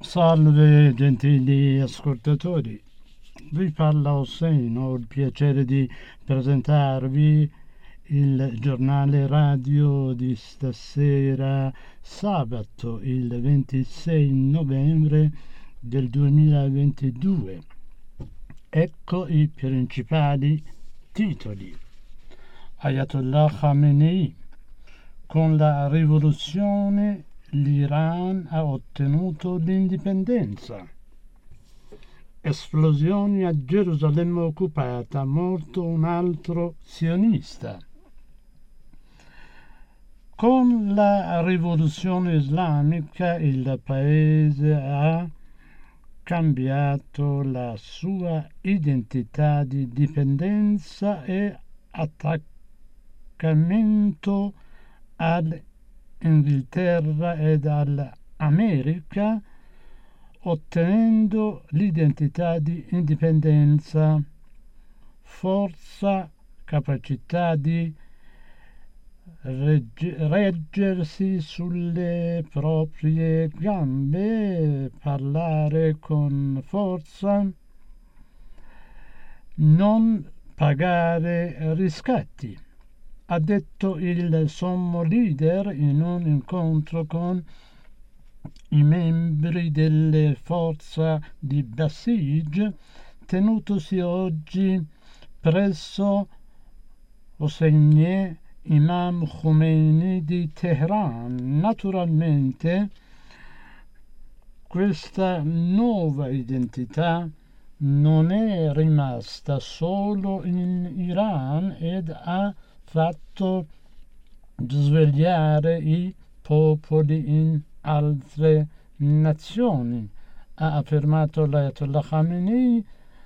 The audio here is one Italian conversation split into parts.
Salve gentili ascoltatori, vi parla Hossein, ho il piacere di presentarvi il giornale radio di stasera, sabato il 26 novembre del 2022. Ecco i principali titoli. Ayatollah Khamenei: con la rivoluzione l'Iran ha ottenuto l'indipendenza. Esplosioni a Gerusalemme occupata, morto un altro sionista. Con la rivoluzione islamica il paese ha cambiato la sua identità di dipendenza e attaccamento all'Inghilterra ed all'America, ottenendo l'identità di indipendenza, forza, capacità di reggersi sulle proprie gambe, parlare con forza, non pagare riscatti, ha detto il sommo leader in un incontro con i membri delle forze di Basij tenutosi oggi presso Hossein Imam Khomeini di Teheran. Naturalmente questa nuova identità non è rimasta solo in Iran ed ha fatto svegliare i popoli in altre nazioni, ha affermato l'Ayatollah Khamenei,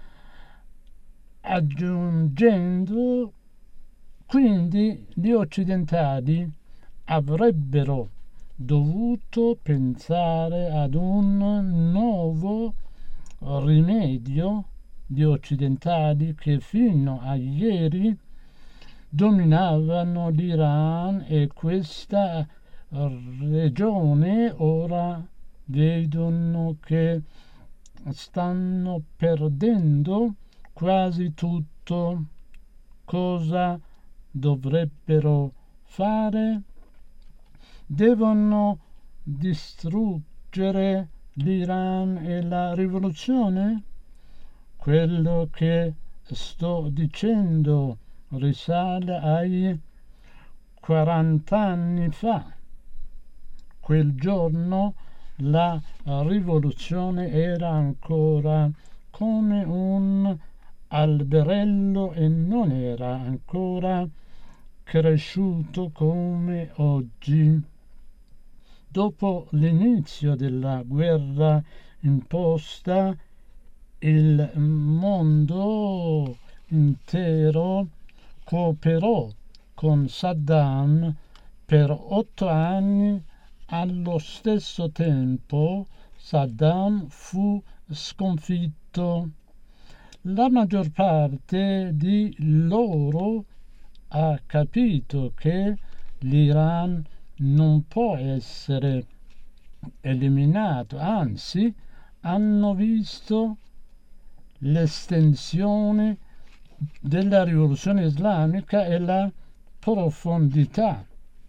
aggiungendo: quindi gli occidentali avrebbero dovuto pensare ad un nuovo rimedio. Gli occidentali che fino a ieri dominavano l'Iran e questa regione ora vedono che stanno perdendo quasi tutto. Cosa dovrebbero fare? Devono distruggere l'Iran e la rivoluzione? Quello che sto dicendo risale ai 40 anni fa. Quel giorno la rivoluzione era ancora come un alberello e non era ancora cresciuto come oggi. Dopo l'inizio della guerra imposta, il mondo intero cooperò con Saddam per 8 anni. Allo stesso tempo Saddam fu sconfitto. La maggior parte di loro ha capito che l'Iran non può essere eliminato, anzi hanno visto l'estensione della rivoluzione islamica e la profondità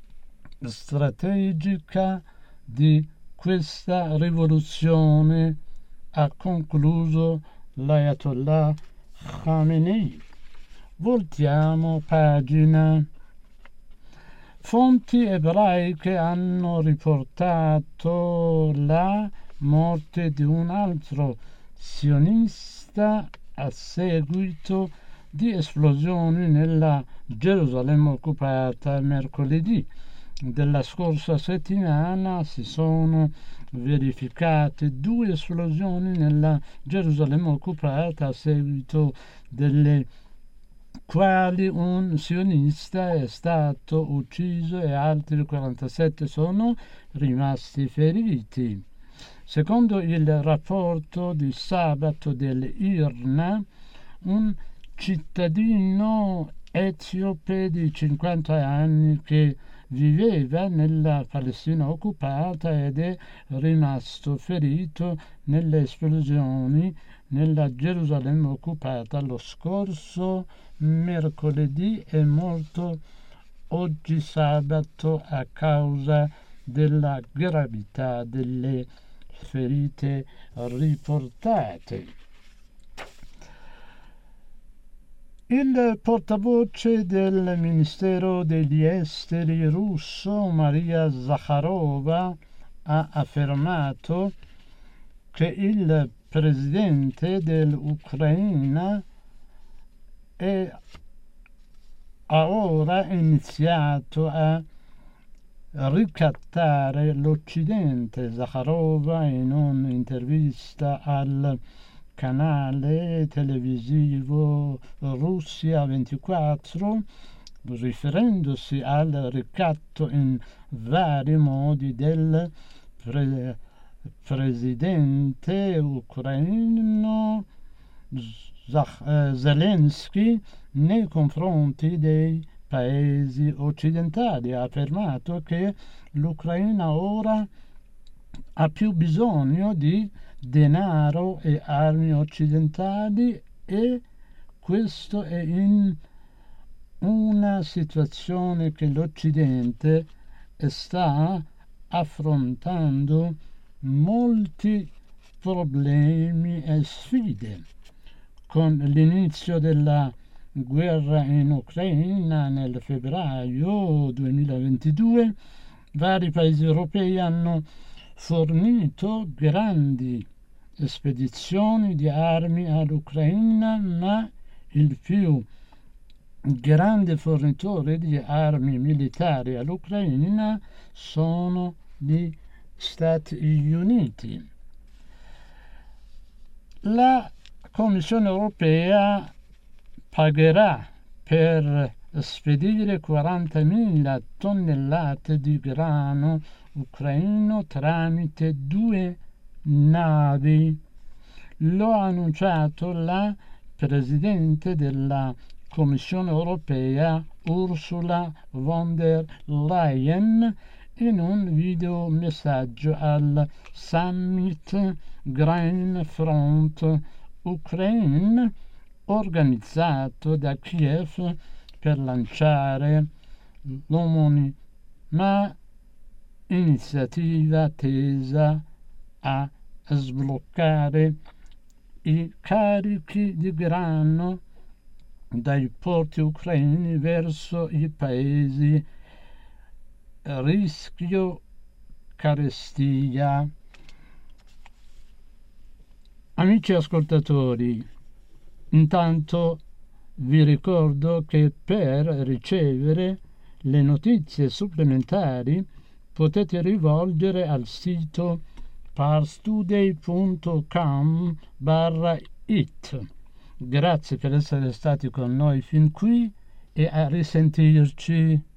strategica di questa rivoluzione, ha concluso l'Ayatollah Khamenei. Voltiamo pagina. Fonti ebraiche hanno riportato la morte di un altro sionista a seguito di esplosioni nella Gerusalemme occupata. Mercoledì della scorsa settimana si sono verificate 2 esplosioni nella Gerusalemme occupata, a seguito delle quali un sionista è stato ucciso e altri 47 sono rimasti feriti. Secondo il rapporto di sabato dell'IRNA, un cittadino etiope di 50 anni che viveva nella Palestina occupata ed è rimasto ferito nelle esplosioni nella Gerusalemme occupata lo scorso mercoledì. È morto oggi sabato a causa della gravità delle ferite riportate. Il portavoce del Ministero degli Esteri russo, Maria Zakharova, ha affermato che il presidente dell'Ucraina ha ora iniziato a ricattare l'Occidente. Zakharova, in un'intervista al canale televisivo Russia 24, riferendosi al ricatto in vari modi del presidente ucraino Zelensky nei confronti dei paesi occidentali, ha affermato che l'Ucraina ora ha più bisogno di denaro e armi occidentali, e questo è in una situazione che l'Occidente sta affrontando molti problemi e sfide. Con l'inizio della guerra in Ucraina nel febbraio 2022, vari paesi europei hanno fornito grandi spedizioni di armi all'Ucraina, ma il più grande fornitore di armi militari all'Ucraina sono gli Stati Uniti. La Commissione europea pagherà per spedire 40.000 tonnellate di grano ucraino tramite 2 navi. Lo ha annunciato la Presidente della Commissione europea Ursula von der Leyen in un videomessaggio al Summit Grain Front Ukraine organizzato da Kiev per lanciare l'omonima iniziativa tesa a sbloccare i carichi di grano dai porti ucraini verso i paesi rischio carestia. Amici ascoltatori, intanto vi ricordo che per ricevere le notizie supplementari potete rivolgere al sito parstoday.com/it. Grazie per essere stati con noi fin qui e a risentirci.